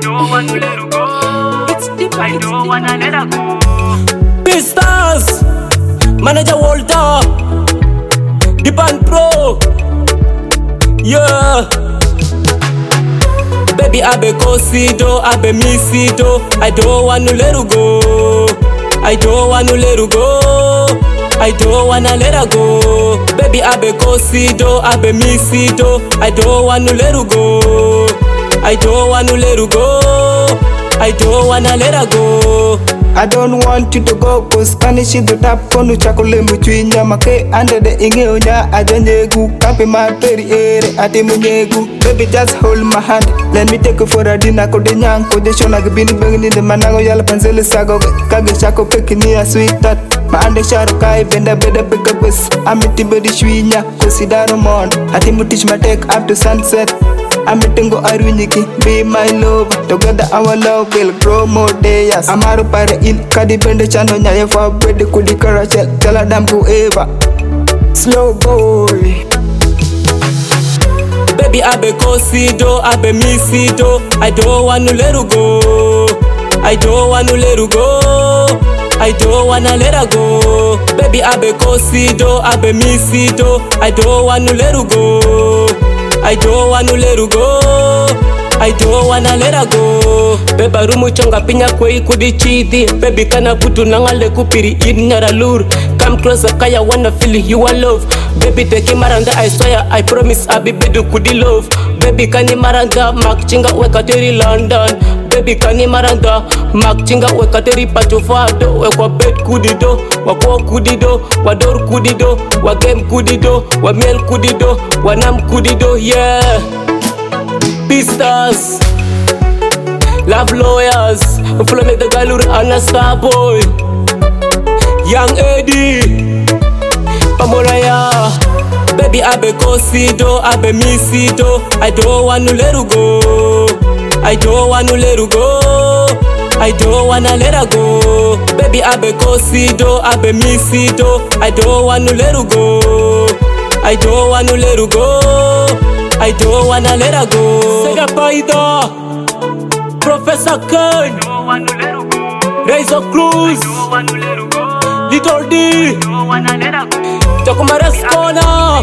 don't wanna let her go. I don't wanna let her go. Pistas, Manager Walter, Dipan Pro, yeah. Baby, I be cosido, I be misido. I don't wanna let her go. I don't wanna let her go. I don't wanna let her go. Baby, I be cosido, I be misido. I don't wanna let her go. I don't wanna let her go. I don't wanna let her go. I don't want you to go, cause Spanish is the tap on the chocolate between Yamake under the Ingeonya, Ajanegu, Kapi Materi, Atimunyegu. Baby, just hold my hand. Let me take you for a dinner. Kodinyan, Kodishon, I've been bringing the Manago Yalapanzeli Sago, Kagashako Pekinia, sweet that. My under Sharukai, Benda Beda Picabus, Amitibedi Shwinya, Cosidano Mon, Atimutish my take after sunset. I'm meeting go Arwiniki, be my love. Together our love will grow more days. Amaru para in Kadi Benda Chano Nyaya for bread Kudi Karachel, Teladam to Eva. Slow boy. Baby, I be cosido, I be misido. I don't wanna let her go. I don't wanna let her go. I don't wanna let her go. Baby, I be cosido, I be misido. I don't wanna let her go. I don't wanna let her go. I don't wanna let her go. Beba rumu chonga pinya kwei kudi chidi. Baby kana kutu nangale kupiri inyara lure. Come closer kaya wanna feel you are love. Baby teki maranga I swear I promise I be bedu kudi love. Baby kani maranga mak chinga weka teri London. Baby kani maranga mak chinga weka teri patufado. Wekwa bed kudido, wakwa kudido, wador kudido, wagame kudido, wamiel kudido, wanam kudido, yeah. Pistas, love lawyers, follow me the galur and a star boy. Young Eddie, Pamolaya. Baby, I be cosido, I be misido. I don't wanna let her go. I don't wanna let her go. I don't wanna let her go. Baby, I be cosido, I be misido. I don't wanna let her go. I don't wanna let her go. I don't wanna let her go. Sega Paida, Professor Ken, Don't wanna let her go. Razor Cruz, Don't wanna let her go. Little D, Don't wanna let her go. Chocomares Corner.